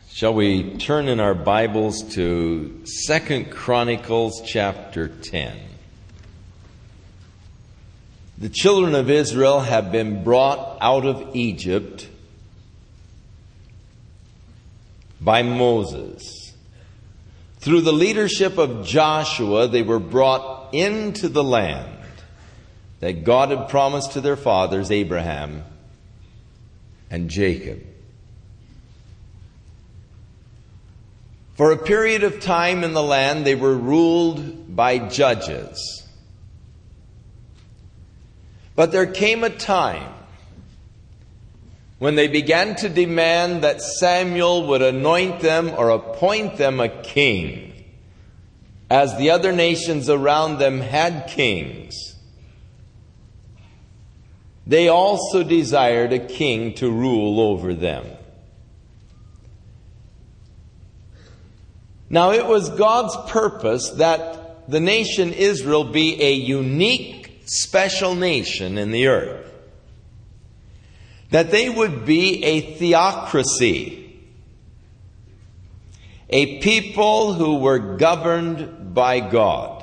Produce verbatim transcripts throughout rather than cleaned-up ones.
Shall we turn in our Bibles to Second Chronicles chapter ten. The children of Israel have been brought out of Egypt by Moses. Through the leadership of Joshua, they were brought into the land that God had promised to their fathers, Abraham and Jacob. For a period of time in the land, they were ruled by judges. But there came a time when they began to demand that Samuel would anoint them or appoint them a king, as the other nations around them had kings. They also desired a king to rule over them. Now, it was God's purpose that the nation Israel be a unique, special nation in the earth. That they would be a theocracy. A people who were governed by God.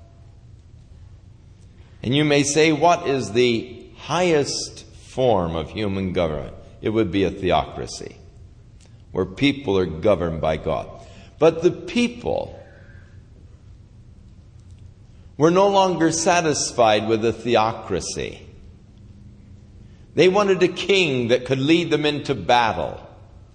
And you may say, what is the highest form of human government? It would be a theocracy, where people are governed by God. But the people were no longer satisfied with a theocracy. They wanted a king that could lead them into battle.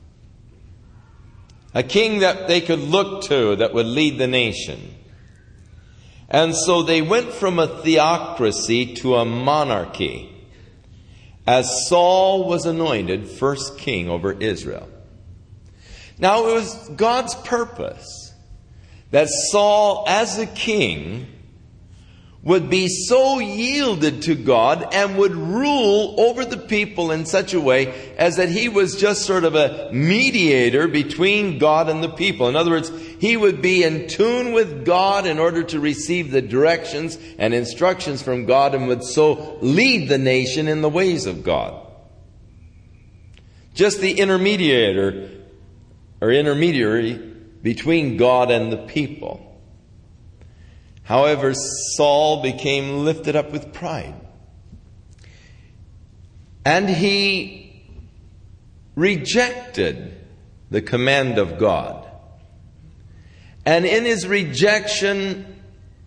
A king that they could look to that would lead the nation. And so they went from a theocracy to a monarchy, as Saul was anointed first king over Israel. Now, it was God's purpose that Saul, as a king, would be so yielded to God and would rule over the people in such a way as that he was just sort of a mediator between God and the people. In other words, he would be in tune with God in order to receive the directions and instructions from God, and would so lead the nation in the ways of God. Just the intermediator or intermediary between God and the people. However, Saul became lifted up with pride. And he rejected the command of God. And in his rejection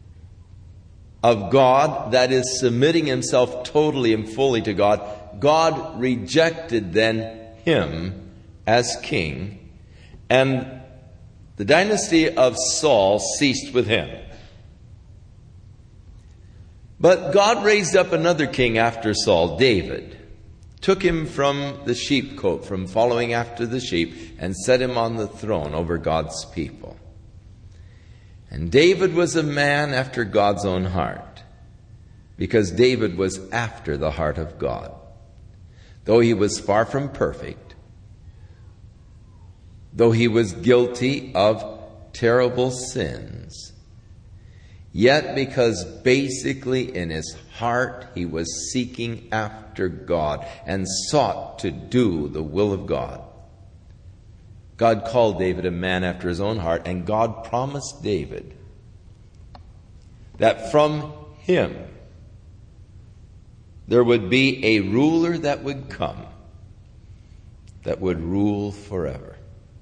of God, that is, submitting himself totally and fully to God, God rejected then him as king. And the dynasty of Saul ceased with him. But God raised up another king after Saul, David. Took him from the sheepcote, from following after the sheep, and set him on the throne over God's people. And David was a man after God's own heart, because David was after the heart of God. Though he was far from perfect, though he was guilty of terrible sins, yet because basically in his heart he was seeking after God and sought to do the will of God. God called David a man after his own heart, and God promised David that from him there would be a ruler that would come, that would rule forever.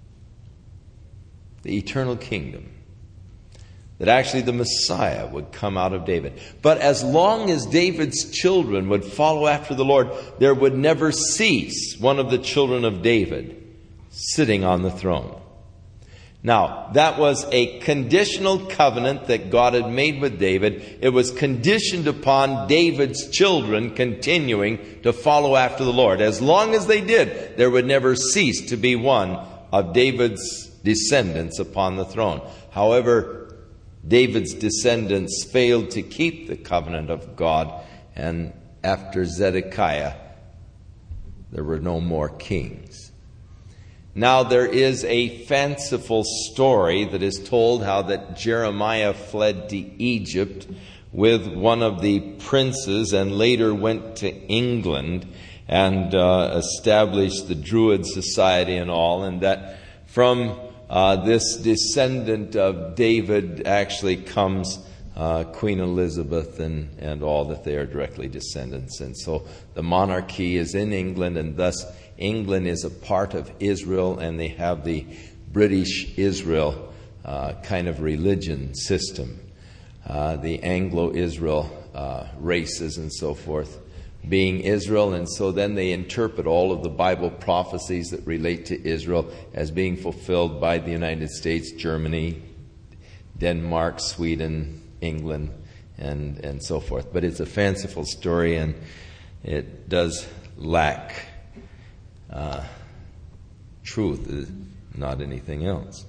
The eternal kingdom. That actually the Messiah would come out of David. But as long as David's children would follow after the Lord, there would never cease one of the children of David sitting on the throne. Now, that was a conditional covenant that God had made with David. It was conditioned upon David's children continuing to follow after the Lord. As long as they did, there would never cease to be one of David's descendants upon the throne. However, David's descendants failed to keep the covenant of God, and after Zedekiah, there were no more kings. Now, there is a fanciful story that is told how that Jeremiah fled to Egypt with one of the princes and later went to England and uh, established the Druid Society and all, and that from uh, this descendant of David actually comes uh, Queen Elizabeth and, and all that they are directly descendants. And so the monarchy is in England, and thus England is a part of Israel, and they have the British Israel uh, kind of religion system. Uh, the Anglo-Israel uh, races and so forth being Israel, and so then they interpret all of the Bible prophecies that relate to Israel as being fulfilled by the United States, Germany, Denmark, Sweden, England, and, and so forth. But it's a fanciful story, and it does lack uh, truth, not anything else.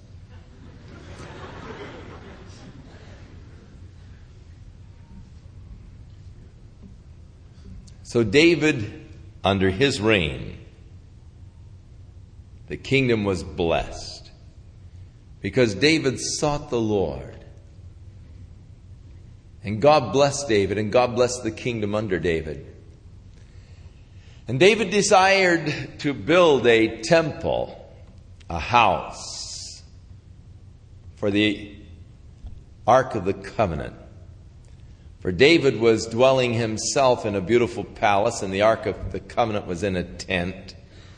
So David, under his reign, the kingdom was blessed because David sought the Lord. And God blessed David, and God blessed the kingdom under David. And David desired to build a temple, a house, for the Ark of the Covenant. For David was dwelling himself in a beautiful palace, and the Ark of the Covenant was in a tent.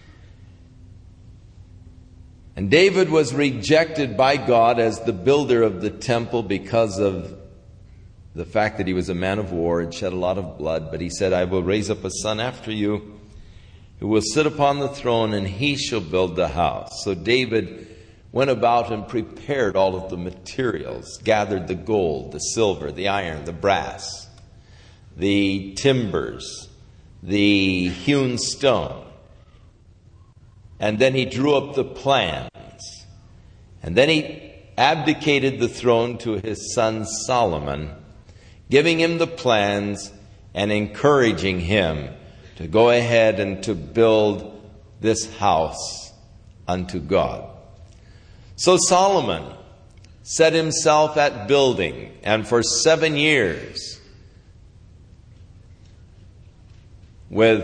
And David was rejected by God as the builder of the temple because of the fact that he was a man of war and shed a lot of blood. But he said, I will raise up a son after you who will sit upon the throne, and he shall build the house. So David went about and prepared all of the materials, gathered the gold, the silver, the iron, the brass, the timbers, the hewn stone. And then he drew up the plans. And then he abdicated the throne to his son Solomon, giving him the plans and encouraging him to go ahead and to build this house unto God. So Solomon set himself at building, and for seven years, with,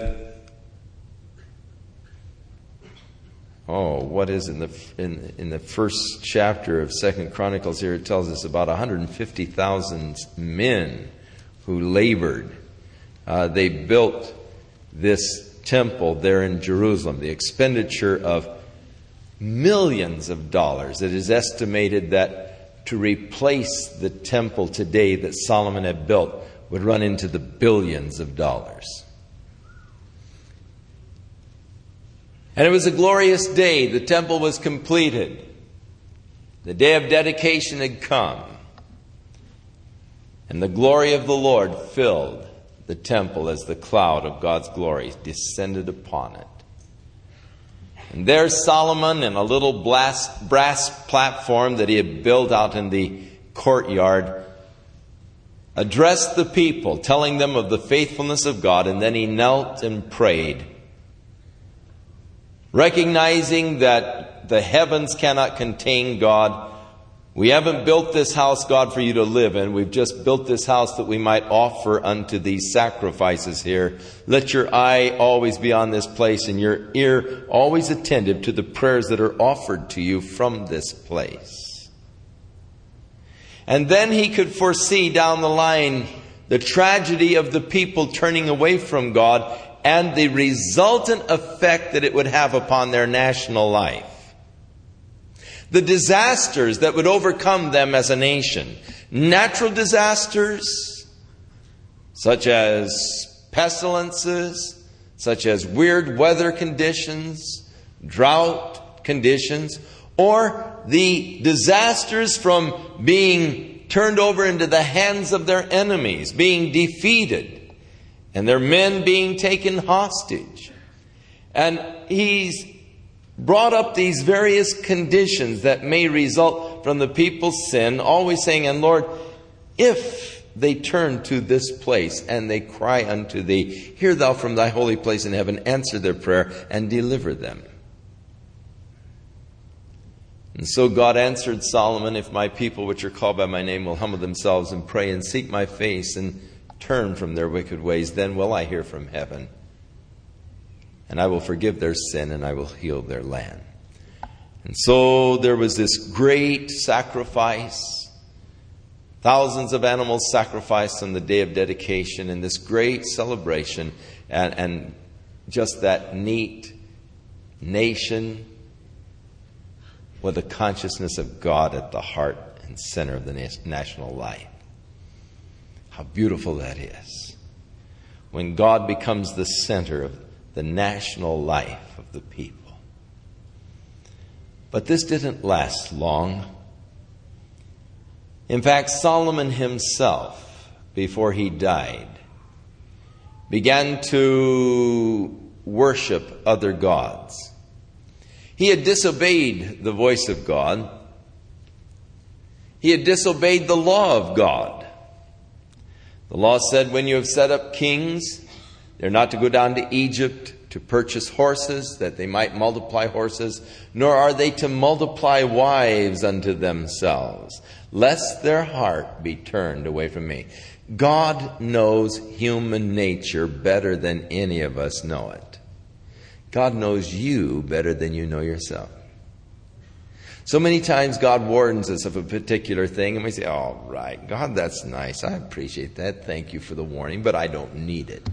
oh, what is in the in, in the first chapter of Second Chronicles here, it tells us about one hundred fifty thousand men who labored. Uh, they built this temple there in Jerusalem. The expenditure of millions of dollars. It is estimated that to replace the temple today that Solomon had built would run into the billions of dollars. And it was a glorious day. The temple was completed. The day of dedication had come. And the glory of the Lord filled the temple as the cloud of God's glory descended upon it. And there's Solomon in a little brass, brass platform that he had built out in the courtyard, addressed the people, telling them of the faithfulness of God, and then he knelt and prayed, recognizing that the heavens cannot contain God. We haven't built this house, God, for you to live in. We've just built this house that we might offer unto these sacrifices here. Let your eye always be on this place, and your ear always attentive to the prayers that are offered to you from this place. And then he could foresee down the line the tragedy of the people turning away from God and the resultant effect that it would have upon their national life. The disasters that would overcome them as a nation. Natural disasters, such as pestilences, such as weird weather conditions, drought conditions, or the disasters from being turned over into the hands of their enemies, being defeated, and their men being taken hostage. And he's brought up these various conditions that may result from the people's sin, always saying, and Lord, if they turn to this place and they cry unto thee, hear thou from thy holy place in heaven, answer their prayer and deliver them. And so God answered Solomon, if my people which are called by my name will humble themselves and pray and seek my face and turn from their wicked ways, then will I hear from heaven. And I will forgive their sin, and I will heal their land. And so there was this great sacrifice, thousands of animals sacrificed on the day of dedication, and this great celebration, and, and just that neat nation with a consciousness of God at the heart and center of the national life. How beautiful that is. When God becomes the center of the national life of the people. But this didn't last long. In fact, Solomon himself, before he died, began to worship other gods. He had disobeyed the voice of God. He had disobeyed the law of God. The law said when you have set up kings, they're not to go down to Egypt to purchase horses, that they might multiply horses, nor are they to multiply wives unto themselves, lest their heart be turned away from me. God knows human nature better than any of us know it. God knows you better than you know yourself. So many times God warns us of a particular thing, and we say, all right, God, that's nice. I appreciate that. Thank you for the warning, but I don't need it.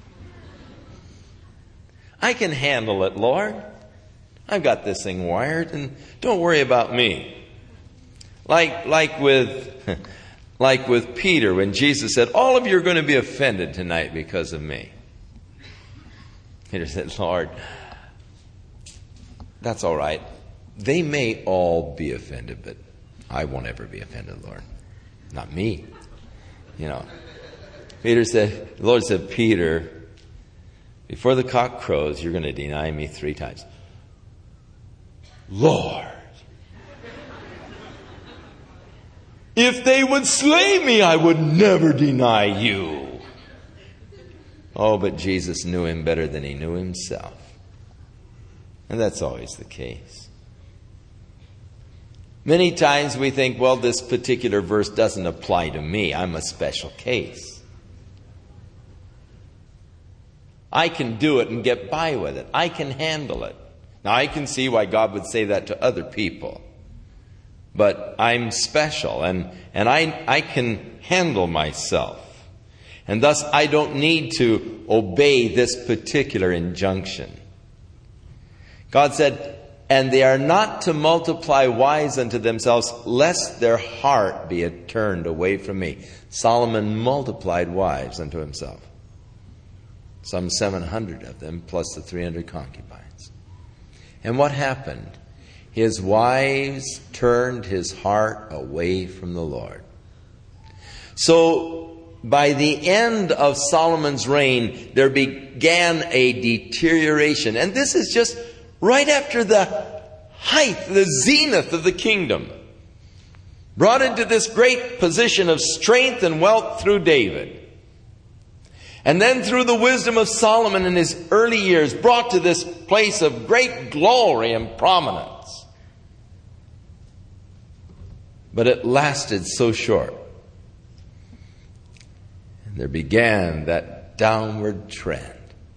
I can handle it, Lord. I've got this thing wired, and don't worry about me. Like, like with, like with Peter, when Jesus said, all of you are going to be offended tonight because of me. Peter said, Lord, that's all right. They may all be offended, but I won't ever be offended, Lord. Not me. You know. Peter said, the Lord said, Peter, before the cock crows, you're going to deny me three times. Lord, if they would slay me, I would never deny you. Oh, but Jesus knew him better than he knew himself. And that's always the case. Many times we think, well, this particular verse doesn't apply to me. I'm a special case. I can do it and get by with it. I can handle it. Now, I can see why God would say that to other people. But I'm special, and, and I, I can handle myself. And thus, I don't need to obey this particular injunction. God said, and they are not to multiply wives unto themselves, lest their heart be turned away from me. Solomon multiplied wives unto himself. Some seven hundred of them, plus the three hundred concubines. And what happened? His wives turned his heart away from the Lord. So, by the end of Solomon's reign, there began a deterioration. And this is just right after the height, the zenith of the kingdom. Brought into this great position of strength and wealth through David. And then through the wisdom of Solomon in his early years, brought to this place of great glory and prominence. But it lasted so short. And there began that downward trend.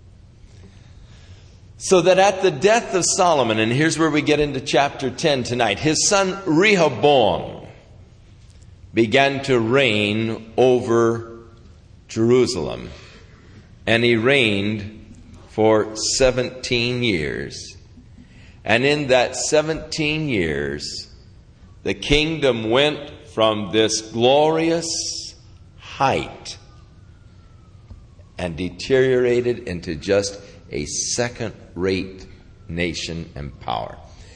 So that at the death of Solomon, and here's where we get into chapter ten tonight, his son Rehoboam began to reign over Jerusalem. And he reigned for seventeen years. And in that seventeen years, the kingdom went from this glorious height and deteriorated into just a second-rate nation and power.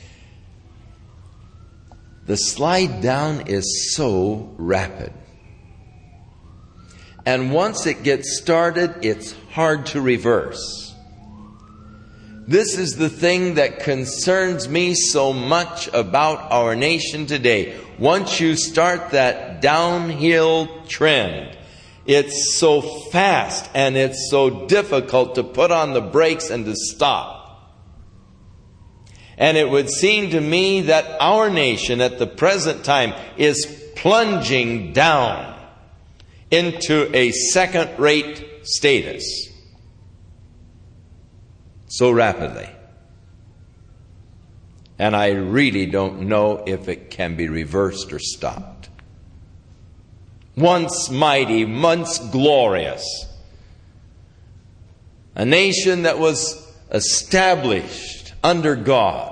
The slide down is so rapid. And once it gets started, it's hard to reverse. This is the thing that concerns me so much about our nation today. Once you start that downhill trend, it's so fast and it's so difficult to put on the brakes and to stop. And it would seem to me that our nation at the present time is plunging down into a second-rate status so rapidly. And I really don't know if it can be reversed or stopped. Once mighty, once glorious. A nation that was established under God.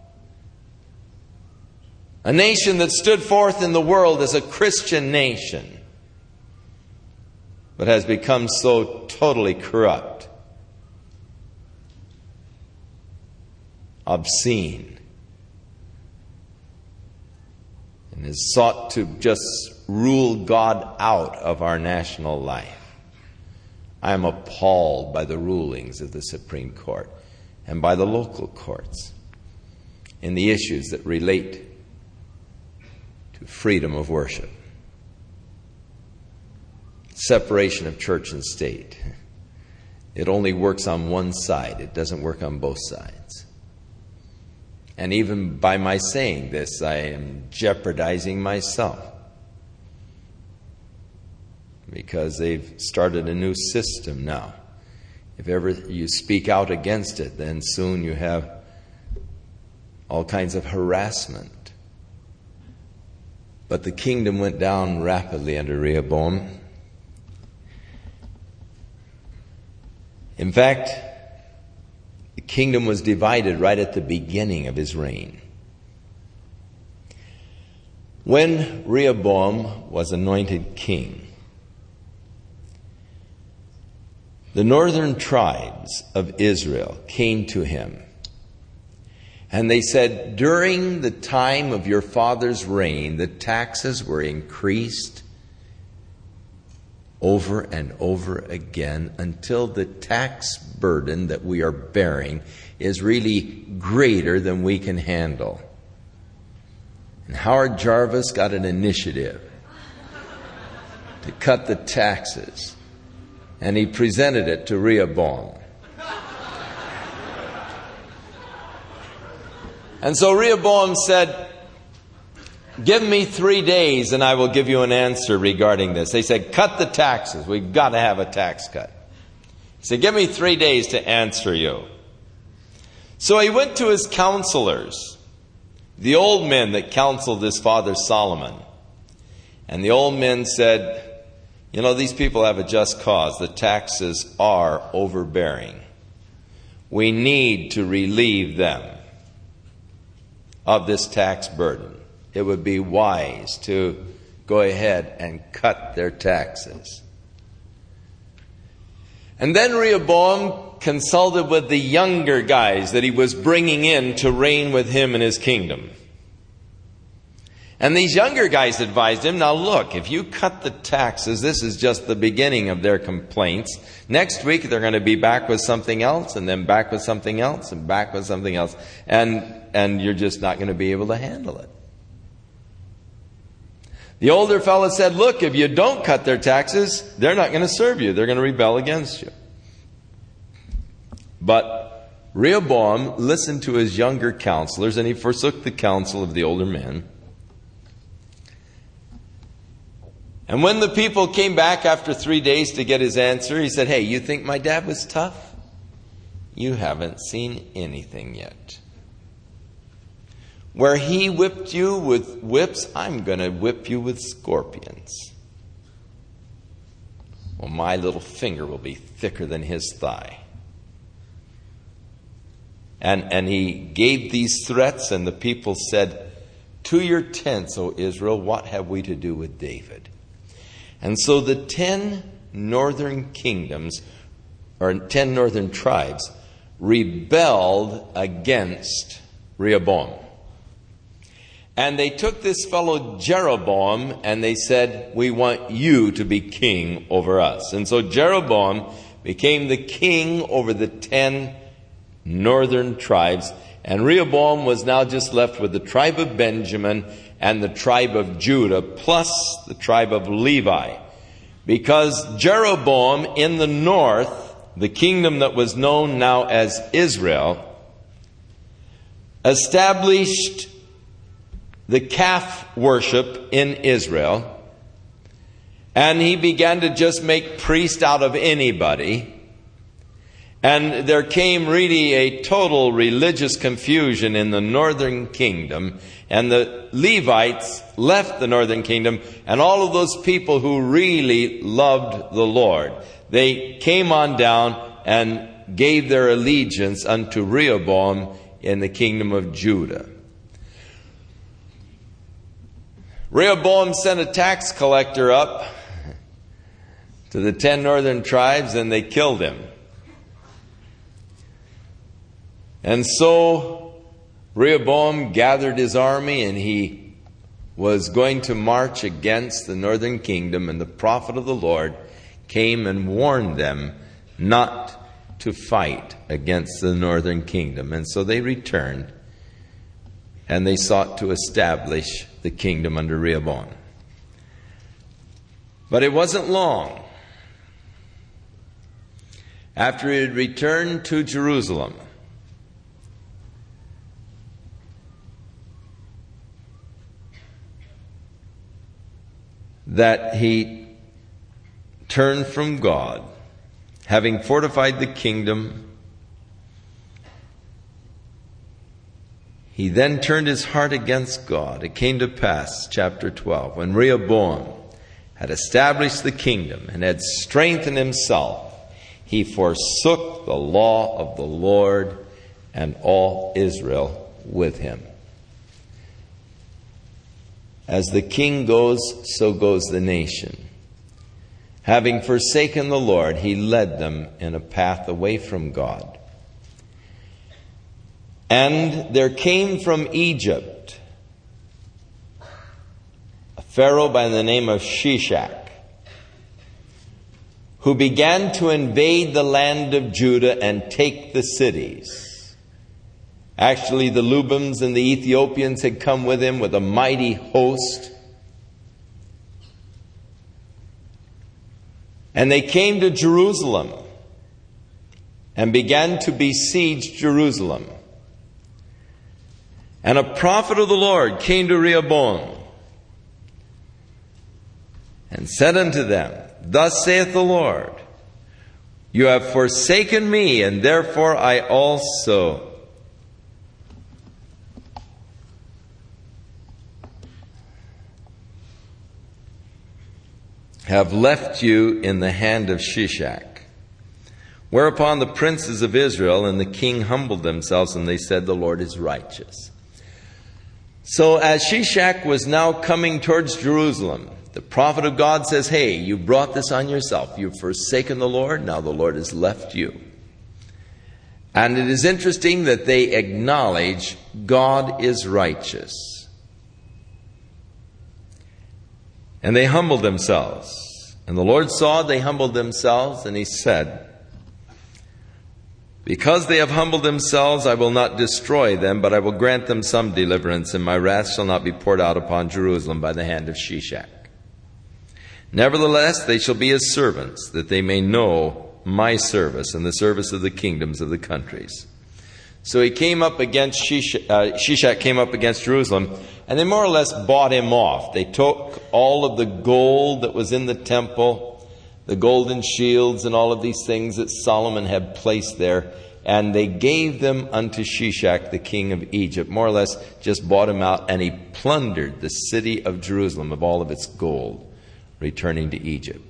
A nation that stood forth in the world as a Christian nation, but has become so totally corrupt, obscene, and has sought to just rule God out of our national life. I am appalled by the rulings of the Supreme Court and by the local courts in the issues that relate to freedom of worship, separation of church and state. It only works on one side. It doesn't work on both sides. And even by my saying this, I am jeopardizing myself, because they've started a new system now. If ever you speak out against it, then soon you have all kinds of harassment. But the kingdom went down rapidly under Rehoboam. In fact, the kingdom was divided right at the beginning of his reign. When Rehoboam was anointed king, the northern tribes of Israel came to him, and they said, during the time of your father's reign, the taxes were increased over and over again until the tax burden that we are bearing is really greater than we can handle. And Howard Jarvis got an initiative to cut the taxes, and he presented it to Rehoboam. And so Rehoboam said, give me three days and I will give you an answer regarding this. They said, cut the taxes. We've got to have a tax cut. He said, give me three days to answer you. So he went to his counselors, the old men that counseled his father Solomon. And the old men said, you know, these people have a just cause. The taxes are overbearing. We need to relieve them of this tax burden. It would be wise to go ahead and cut their taxes. And then Rehoboam consulted with the younger guys that he was bringing in to reign with him in his kingdom. And these younger guys advised him, now look, if you cut the taxes, this is just the beginning of their complaints. Next week they're going to be back with something else, and then back with something else, and back with something else. And, and you're just not going to be able to handle it. The older fellow said, look, if you don't cut their taxes, they're not going to serve you. They're going to rebel against you. But Rehoboam listened to his younger counselors, and he forsook the counsel of the older men. And when the people came back after three days to get his answer, he said, hey, you think my dad was tough? You haven't seen anything yet. Where he whipped you with whips, I'm going to whip you with scorpions. Well, my little finger will be thicker than his thigh. And, and he gave these threats, and the people said, to your tents, O Israel, what have we to do with David? And so the ten northern kingdoms, or ten northern tribes, rebelled against Rehoboam. And they took this fellow Jeroboam and they said, we want you to be king over us. And so Jeroboam became the king over the ten northern tribes. And Rehoboam was now just left with the tribe of Benjamin and the tribe of Judah, plus the tribe of Levi. Because Jeroboam in the north, the kingdom that was known now as Israel, established the calf worship in Israel, and he began to just make priests out of anybody. And there came really a total religious confusion in the northern kingdom. And the Levites left the northern kingdom. And all of those people who really loved the Lord, they came on down and gave their allegiance unto Rehoboam in the kingdom of Judah. Rehoboam sent a tax collector up to the ten northern tribes, and they killed him. And so Rehoboam gathered his army, and he was going to march against the northern kingdom, and the prophet of the Lord came and warned them not to fight against the northern kingdom. And so they returned, and they sought to establish the kingdom under Rehoboam. But it wasn't long after he had returned to Jerusalem that he turned from God, having fortified the kingdom. He then turned his heart against God. It came to pass, chapter twelve, when Rehoboam had established the kingdom and had strengthened himself, he forsook the law of the Lord, and all Israel with him. As the king goes, so goes the nation. Having forsaken the Lord, he led them in a path away from God. And there came from Egypt a Pharaoh by the name of Shishak, who began to invade the land of Judah and take the cities. Actually, the Lubims and the Ethiopians had come with him with a mighty host. And they came to Jerusalem and began to besiege Jerusalem. And a prophet of the Lord came to Rehoboam and said unto them, Thus saith the Lord, You have forsaken me, and therefore I also have left you in the hand of Shishak. Whereupon the princes of Israel and the king humbled themselves, and they said, The Lord is righteous. So as Shishak was now coming towards Jerusalem, the prophet of God says, Hey, you brought this on yourself. You've forsaken the Lord. Now the Lord has left you. And it is interesting that they acknowledge God is righteous. And they humbled themselves. And the Lord saw they humbled themselves, and he said, Because they have humbled themselves, I will not destroy them, but I will grant them some deliverance, and my wrath shall not be poured out upon Jerusalem by the hand of Shishak. Nevertheless, they shall be his servants, that they may know my service and the service of the kingdoms of the countries. So he came up against Shishak, uh, Shishak came up against Jerusalem, and they more or less bought him off. They took all of the gold that was in the temple, the golden shields and all of these things that Solomon had placed there, and they gave them unto Shishak, the king of Egypt. More or less just bought him out, and he plundered the city of Jerusalem of all of its gold, returning to Egypt.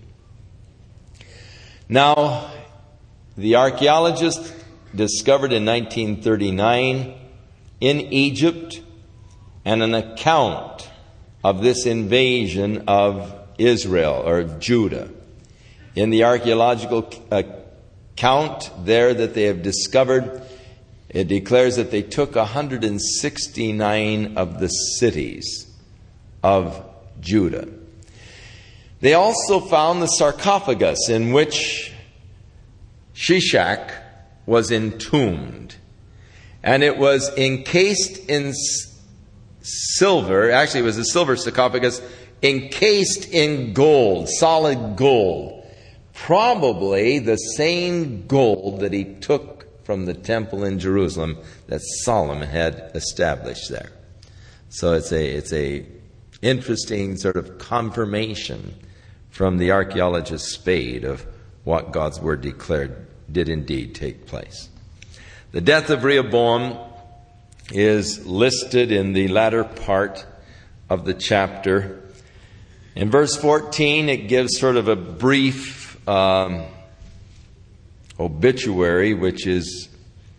Now, the archaeologists discovered in nineteen thirty-nine in Egypt and an account of this invasion of Israel or Judah. In the archaeological account there that they have discovered, it declares that they took one hundred sixty-nine of the cities of Judah. They also found the sarcophagus in which Shishak was entombed. And it was encased in silver. Actually, it was a silver sarcophagus encased in gold, solid gold. Probably the same gold that he took from the temple in Jerusalem that Solomon had established there. So it's a it's a interesting sort of confirmation from the archaeologist Spade of what God's word declared did indeed take place. The death of Rehoboam is listed in the latter part of the chapter. In verse fourteen, it gives sort of a brief um, obituary, which is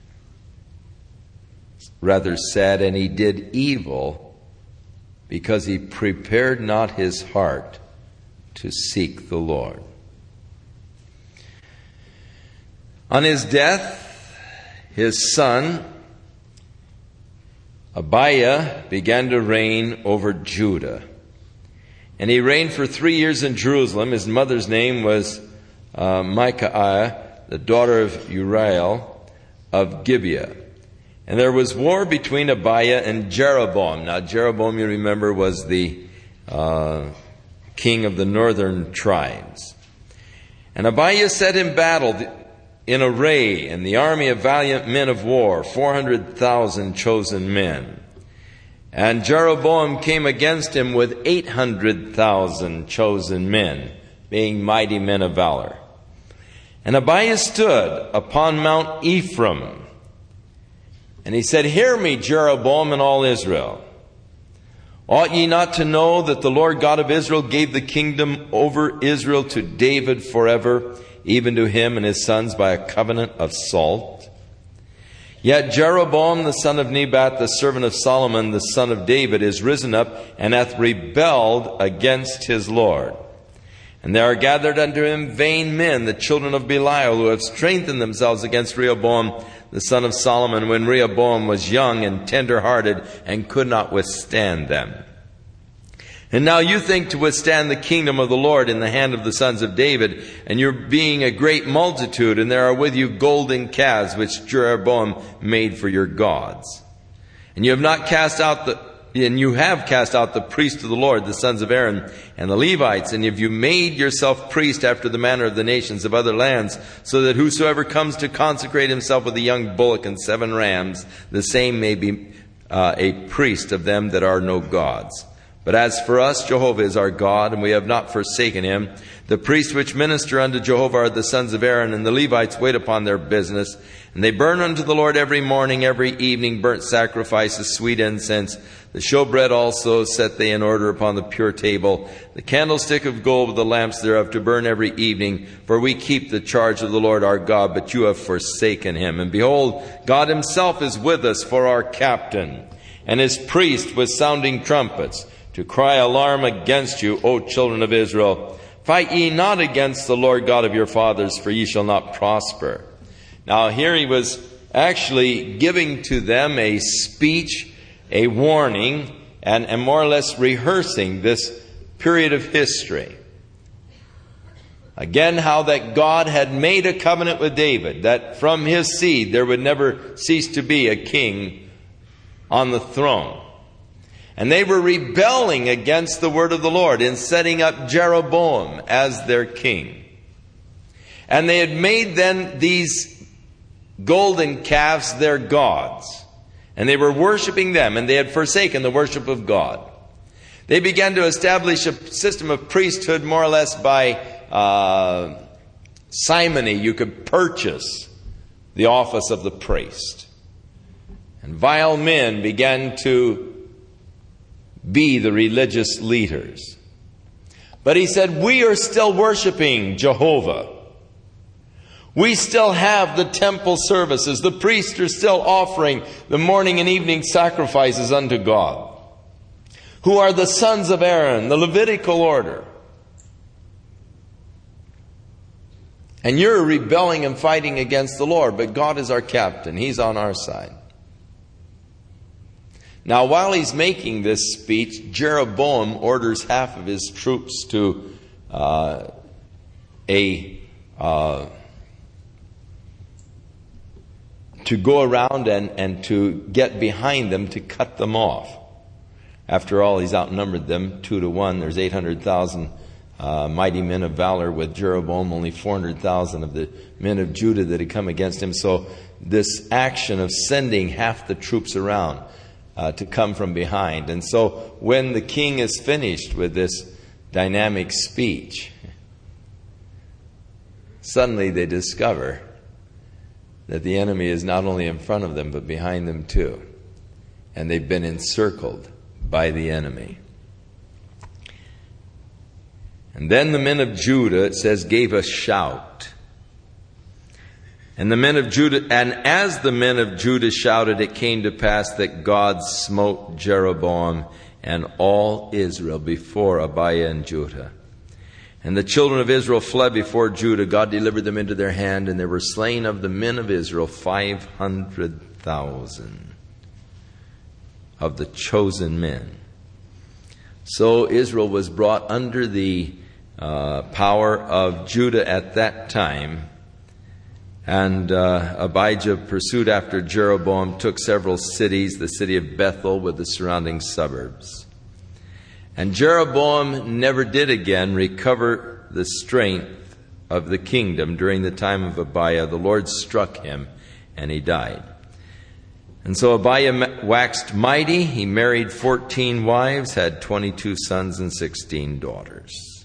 rather sad. And he did evil because he prepared not his heart to seek the Lord. On his death, his son Abiah began to reign over Judah. And he reigned for three years in Jerusalem. His mother's name was uh, Micaiah, the daughter of Uriel of Gibeah. And there was war between Abiah and Jeroboam. Now, Jeroboam, you remember, was the uh, king of the northern tribes. And Abiah set in battle in array, and the army of valiant men of war, four hundred thousand chosen men. And Jeroboam came against him with eight hundred thousand chosen men, being mighty men of valor. And Abiah stood upon Mount Ephraim, and he said, "Hear me, Jeroboam and all Israel. Ought ye not to know that the Lord God of Israel gave the kingdom over Israel to David forever, even to him and his sons by a covenant of salt? Yet Jeroboam the son of Nebat, the servant of Solomon, the son of David, is risen up and hath rebelled against his Lord. And there are gathered unto him vain men, the children of Belial, who have strengthened themselves against Rehoboam the son of Solomon, when Rehoboam was young and tender-hearted and could not withstand them. And now you think to withstand the kingdom of the Lord in the hand of the sons of David, and you're being a great multitude, and there are with you golden calves which Jeroboam made for your gods. And you have not cast out the and you have cast out the priests of the Lord, the sons of Aaron, and the Levites, and have you made yourself priest after the manner of the nations of other lands, so that whosoever comes to consecrate himself with a young bullock and seven rams, the same may be uh, a priest of them that are no gods. But as for us, Jehovah is our God, and we have not forsaken him. The priests which minister unto Jehovah are the sons of Aaron, and the Levites wait upon their business. And they burn unto the Lord every morning, every evening, burnt sacrifices, sweet incense. The showbread also set they in order upon the pure table. The candlestick of gold with the lamps thereof to burn every evening. For we keep the charge of the Lord our God, but you have forsaken him. And behold, God himself is with us for our captain, and his priest with sounding trumpets, to cry alarm against you, O children of Israel. Fight ye not against the Lord God of your fathers, for ye shall not prosper." Now here he was actually giving to them a speech, a warning, and, and more or less rehearsing this period of history. Again, how that God had made a covenant with David, that from his seed there would never cease to be a king on the throne. And they were rebelling against the word of the Lord in setting up Jeroboam as their king. And they had made then these golden calves their gods. And they were worshiping them, and they had forsaken the worship of God. They began to establish a system of priesthood more or less by uh, simony. You could purchase the office of the priest. And vile men began to be the religious leaders. But he said, we are still worshiping Jehovah. We still have the temple services. The priests are still offering the morning and evening sacrifices unto God, who are the sons of Aaron, the Levitical order. And you're rebelling and fighting against the Lord, but God is our captain. He's on our side. Now, while he's making this speech, Jeroboam orders half of his troops to uh, a uh, to go around and, and to get behind them to cut them off. After all, he's outnumbered them two to one. There's eight hundred thousand uh, mighty men of valor with Jeroboam, only four hundred thousand of the men of Judah that had come against him. So this action of sending half the troops around Uh, to come from behind. And so when the king is finished with this dynamic speech, suddenly they discover that the enemy is not only in front of them, but behind them too. And they've been encircled by the enemy. And then the men of Judah, it says, gave a shout. And the men of Judah, and as the men of Judah shouted, it came to pass that God smote Jeroboam and all Israel before Abiah and Judah. And the children of Israel fled before Judah. God delivered them into their hand, and there were slain of the men of Israel five hundred thousand of the chosen men. So Israel was brought under the uh, power of Judah at that time. And uh, Abijah pursued after Jeroboam, took several cities, the city of Bethel with the surrounding suburbs. And Jeroboam never did again recover the strength of the kingdom during the time of Abiah. The Lord struck him, and he died. And so Abiah waxed mighty. He married fourteen wives, had twenty-two sons and sixteen daughters.